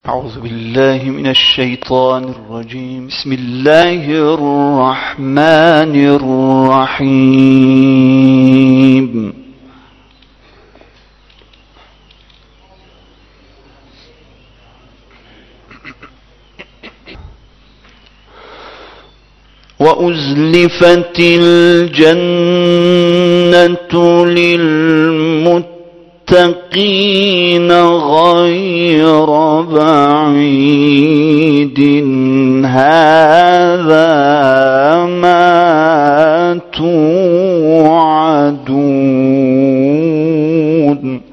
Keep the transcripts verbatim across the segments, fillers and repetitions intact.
أعوذ بالله من الشيطان الرجيم. بسم الله الرحمن الرحيم. وأزلفت الجنة للمتقين غير بعيد هذا ما توعدون.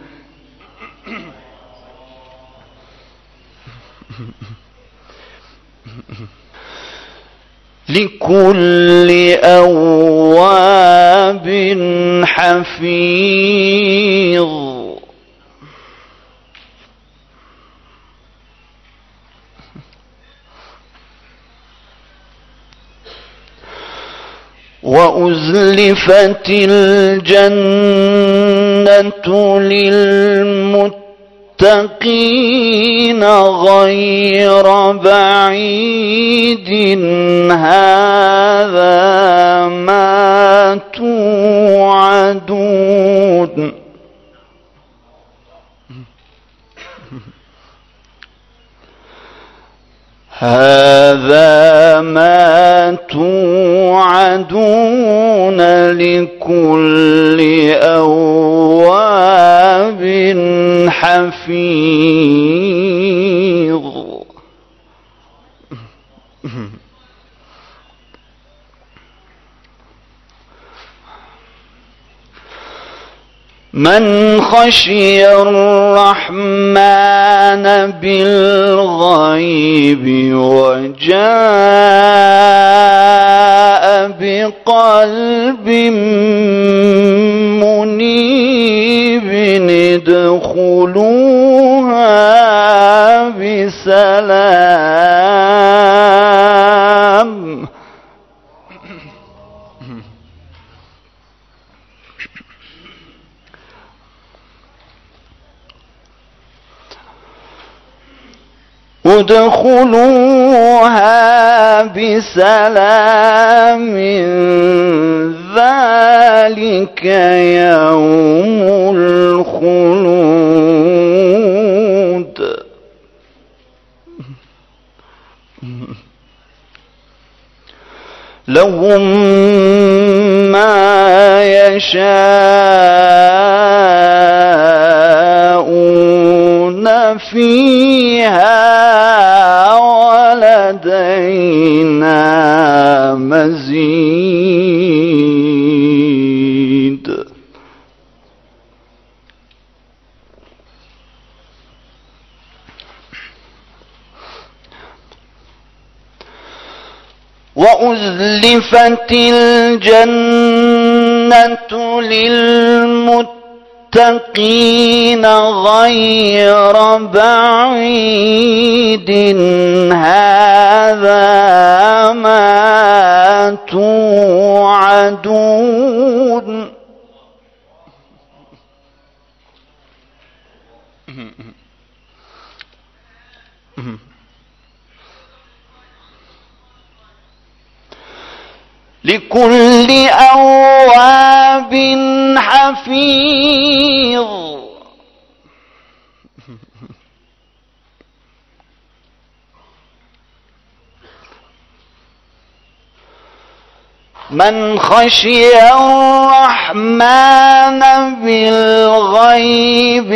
لكل أواب حفيظ وأزلفت الجنة للمتقين غير بعيد هذا ما توعدون. هذا ما توعدون لكل أواب حفيظ. من خشي الرحمن بالغيب وجاء بقلب منيب ادخلوها بسلام. ادخلوها بسلام ذلك يوم الخلود. لهم ما يشاءون فيها ولدينا مزيد. وأزلفت الجنة للمتقين غير بعيد هذا ما توعدون. لكل أواب حفيظ. من خشي الرحمن بالغيب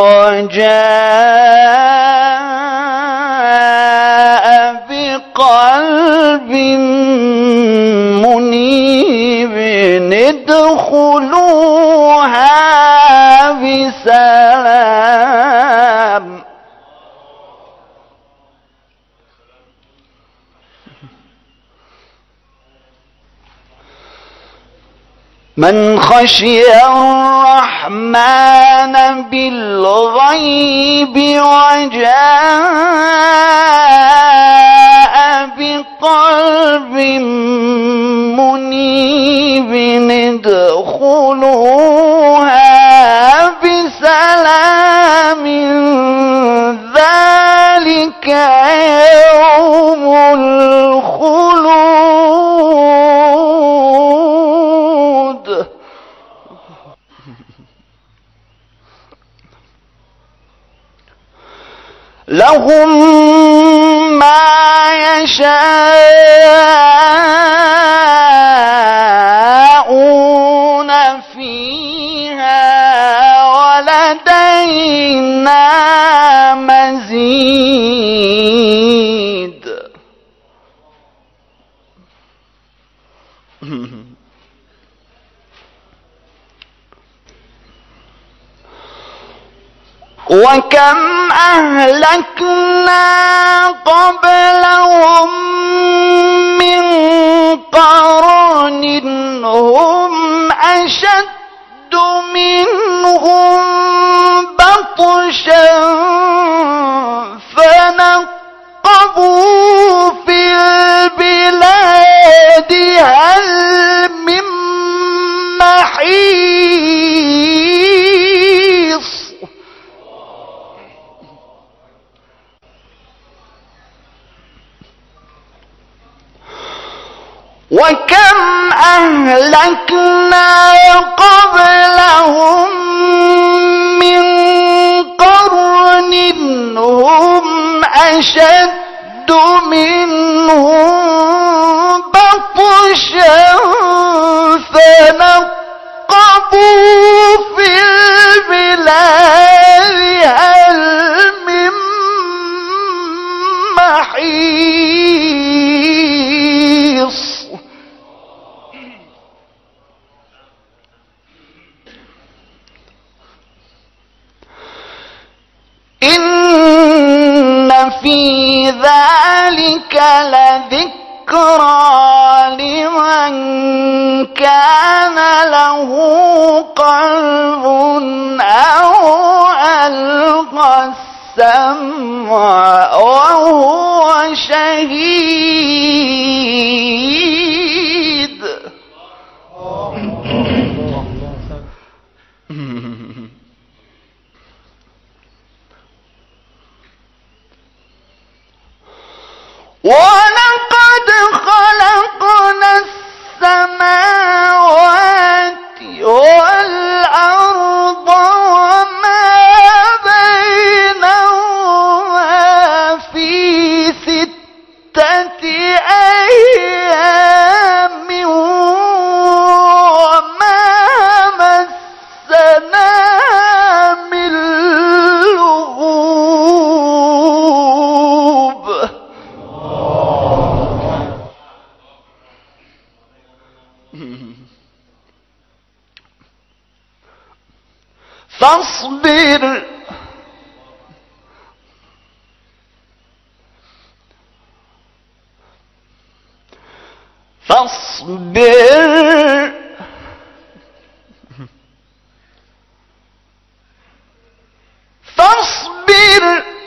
وجاء بقلب منيب ادخلوها بسلام. من خشي الرحمن بالغيب وجاء بقلب منيب ادخلوها بسلام ذلك ذلك يوم الخلود. لهم ما يشاءون فيها ولدينا مزيد. وكم أهلكنا قبلهم من قرن هم أشد منهم بطشا فنقبوا في البلاد هل من محيص. وكم أهلكنا قبلهم من قرن هم أشد منهم بطشا فنقبوا في البلاد هل من محيص. إن في ذلك لذكرى لمن كان له قلب أو ألقى السمع وهو شهيد. ولقد خلقنا السماوات والأرض وما بينهما في ستة أيام وما مسنا من لغوب. فاصبر فاصبر فاصبر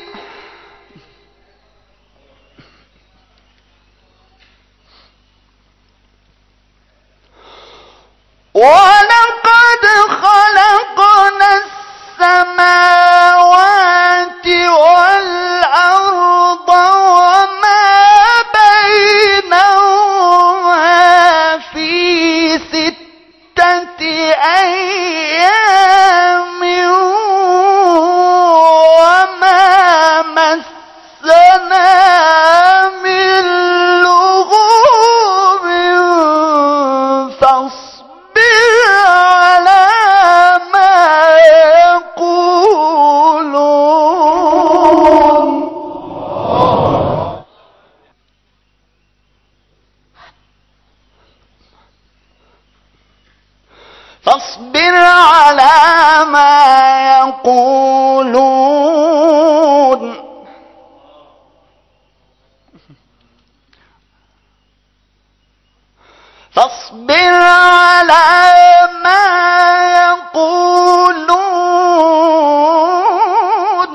ولقد خلقنا السماوات والأرض وما بينهما في ستة أيام وما مسنا من لغوب فاصبر على ما يقولون. فاصبر على ما يقولون. فاصبر على ما يقولون.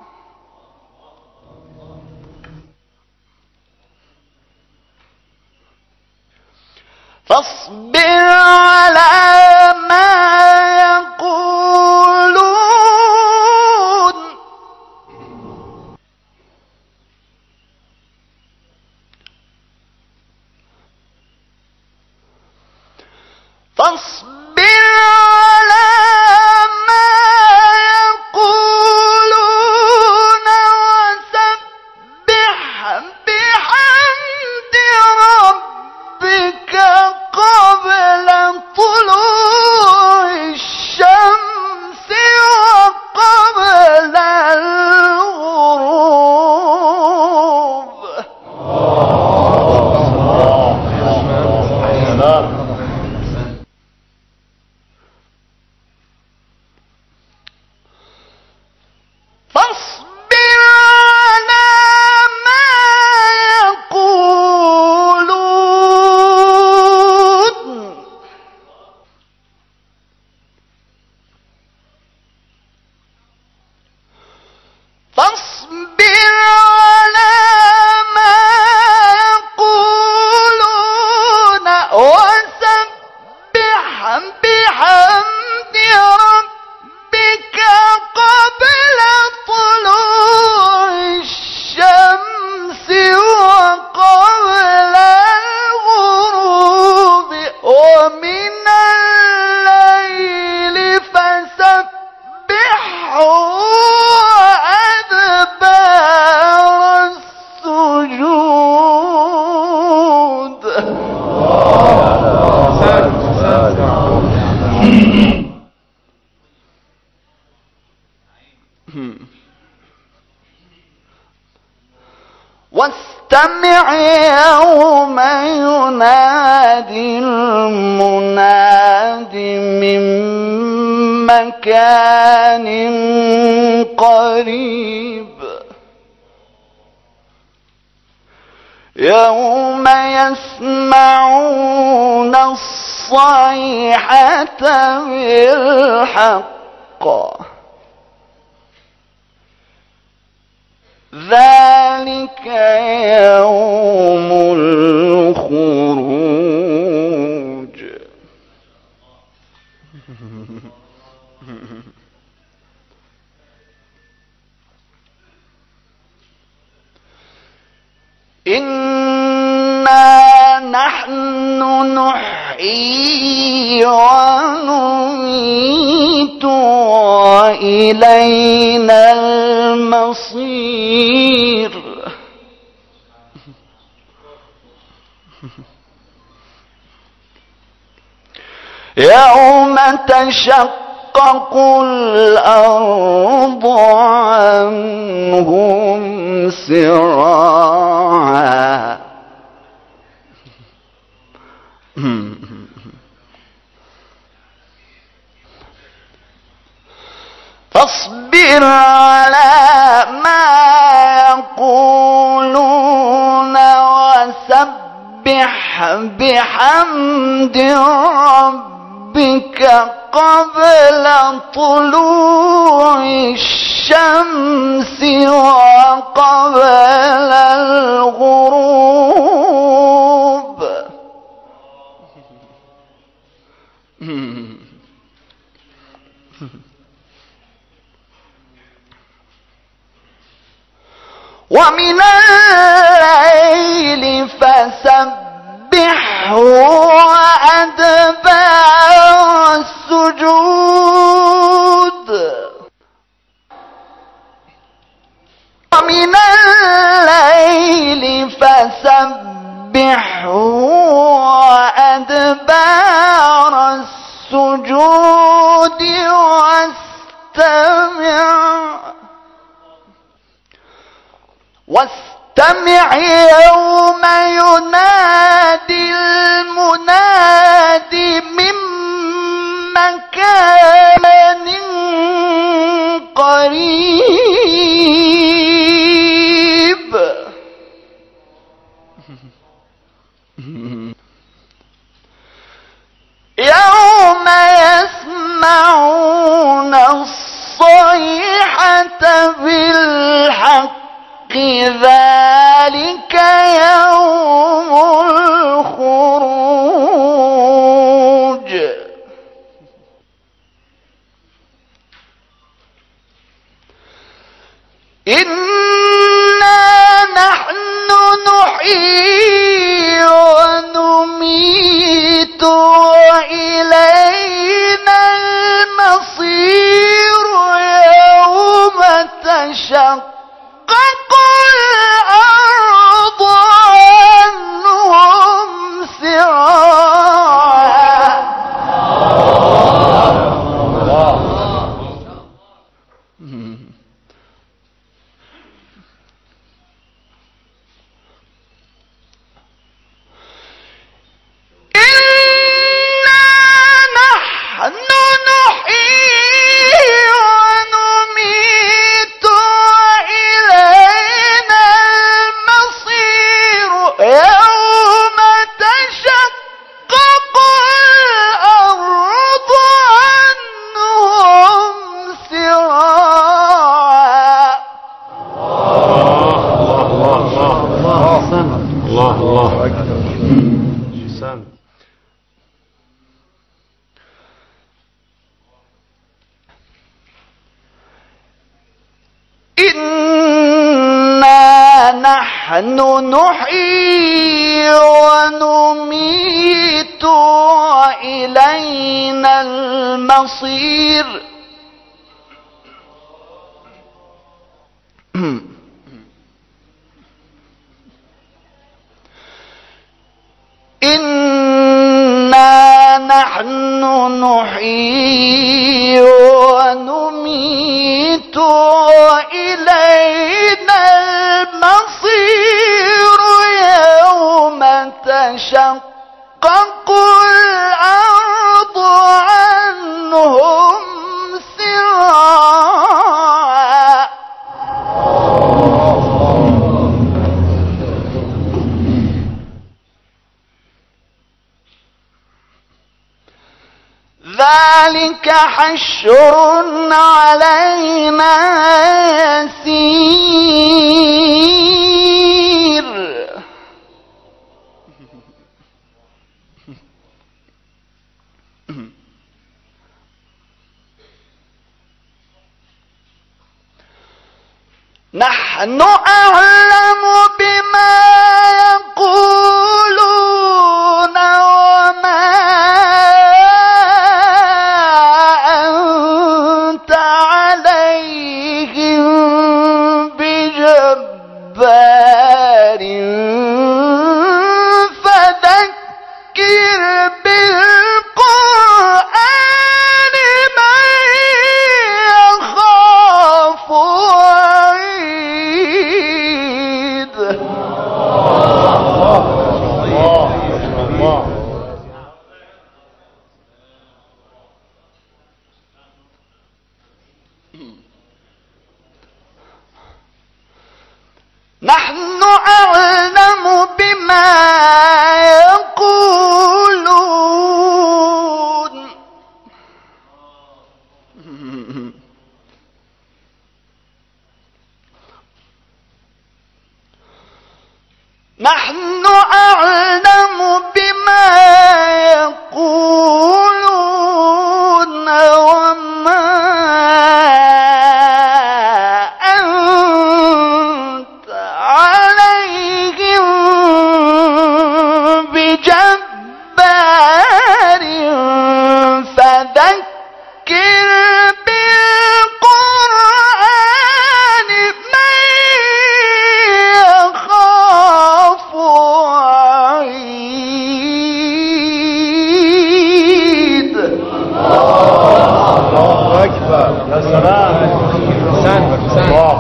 فاصبر على ما يقولون. واستمع يوم ينادي المناد من مكان قريب يوم يسمعون الصيحة بالحق ذلك يوم الخروج. إنا نحن نحيي ونميت وإلينا المصير. يوم تشقق الأرض عنهم سراعا فاصبر على ما يقولون وسبح بحمد ربك قبل طلوع الشمس وقبل الغروب. ومن الليل فسبحه وأدبار السجود. ومن الليل فسبحه وأدبار السجود واستمع واستمع يوم ينادي المنادي من مكان قريب يوم يسمعون الصيحة بالحق ذلك يوم الخروج. إنا نحن نحيي ونميت وإلينا المصير يوم تشقق الأرض عنهم سراعا. إنا نحن نحيي ونميت وإلينا المصير يوم تشقق الأرض عنهم سراعا. الله الله أكبر. حسن. إنا نحن نحيي ونميت وإلينا المصير. إنا نحن نحيي ونميت وإلينا المصير. ذلك حشر علينا يسير. نحن أعلم بما يقولون وما أنت عليهم بجبار فذكر بالقرآن من يخاف وعيد. نحن أعلم بما يقولون نحن أعلم بما يقولون وما أنت عليهم بجبار فذكر بالقرآن من يخاف وعيد. الله أكبر. يا سلام. سلام سلام.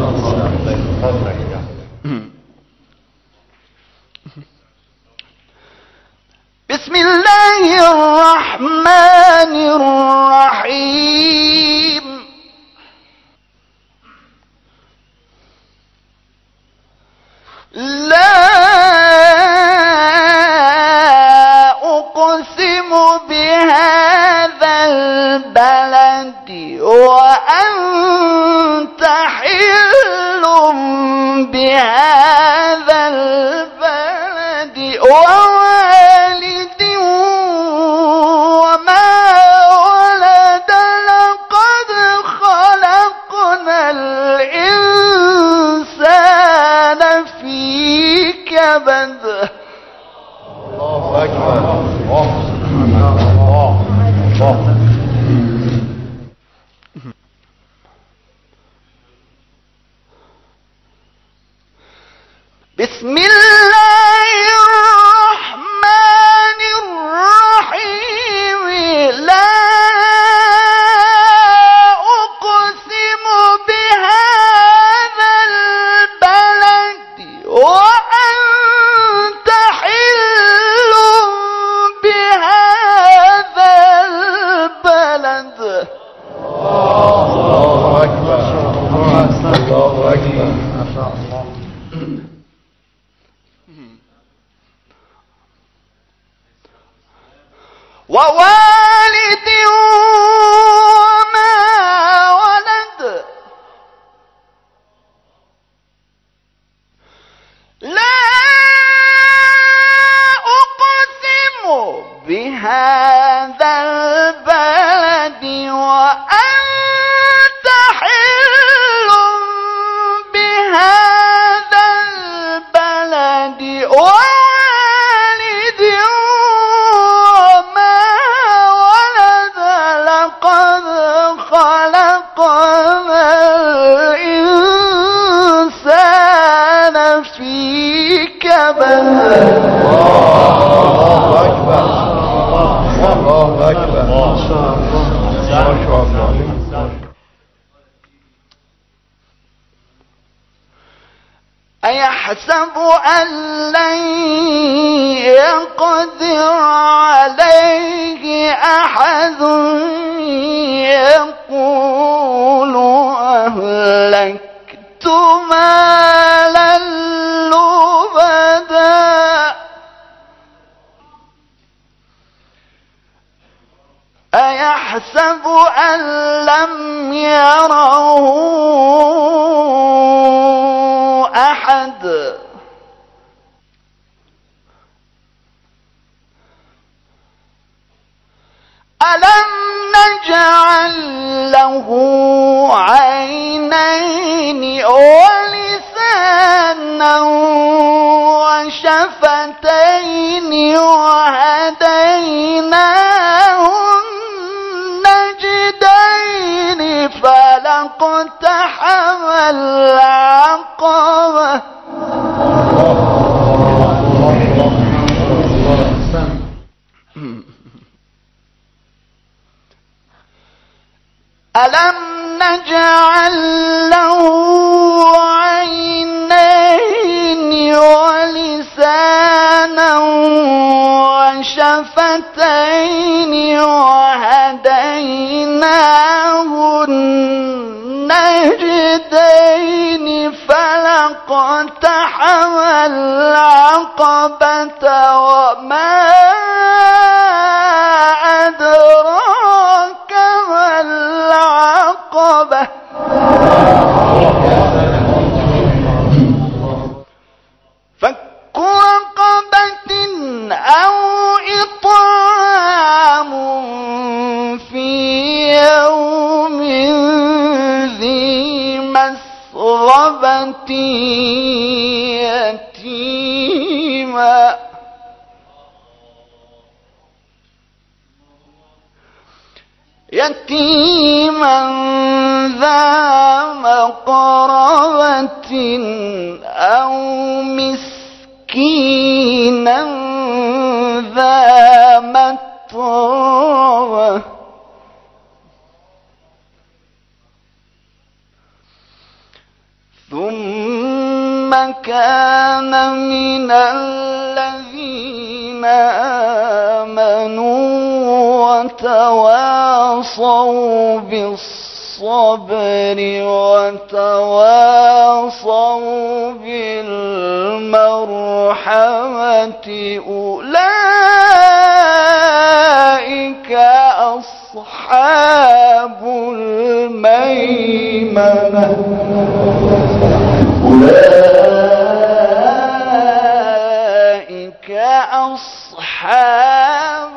بسم الله الرحمن الرحيم. لا أقسم بهذا البلد وأنت حل بهذا البلد ووالد وما ولد لقد خلقنا الإنسان في كبد. الله أكبر. الله الله الله. بسم الله الرحمن الرحيم. لا أقسم بهذا البلد وأنت حل بهذا البلد. الله أكبر. الله أكبر. ما شاء الله. ووالد وما ولد. لا أقسم بهذا البلد وأنت حل بهذا البلد ووالد وما ولد لقد خلقنا الإنسان في كبد. الله أكبر. الله أكبر. ما شاء الله. ما شاء الله. أيحسب أن لن يقدر عليه أحد يقول أهلكت مالا لبدا. أيحسب يحسب أن لم يره أحد ألم نجعل له عينين ولسانا وشفتين وهديناه النجدين فلاقتحم العقبة ألم نجعل له عينين ولسانا وشفتين وهديناه النجدين فلاقتحم العقبة وما أدراك ما العقبة فك رقبة أو إطعام في يوم ذي مسغبة يتيما يتيما ذا مقربة أو مسكينا ذا متربة ثم كان من الذين آمنوا وتواصوا بالصبر وتواصوا بالمرحمة أولئك أصحاب الميمنة أولئك أصحاب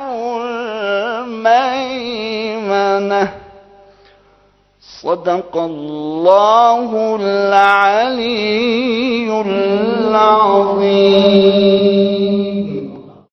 الميمنة صدق الله العلي العظيم.